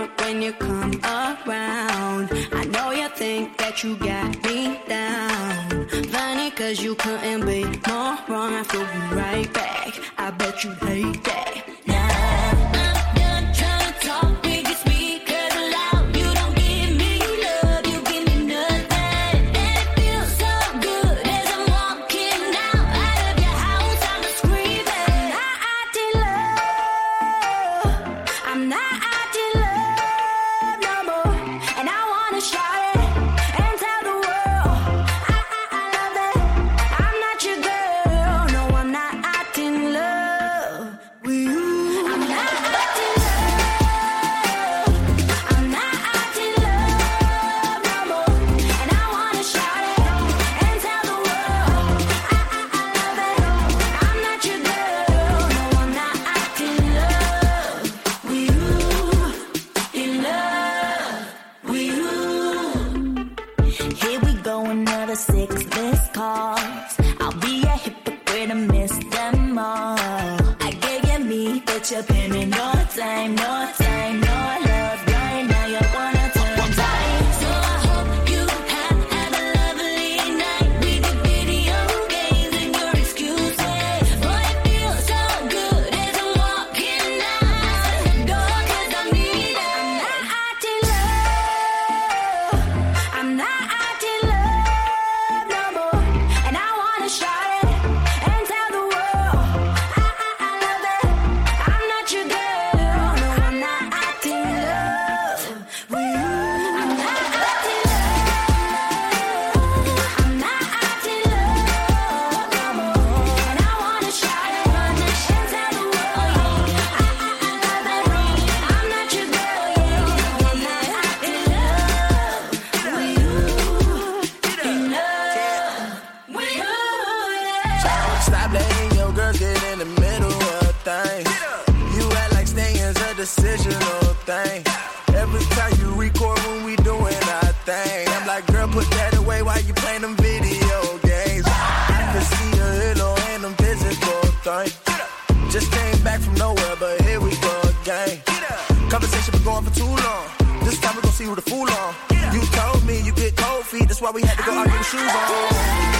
up when you come around. I know you think that you got me down. Funny cause you couldn't be more wrong. I threw you right back. I bet you hate that. See who the fool on. You told me you get cold feet, that's why we had to go argue the shoes on.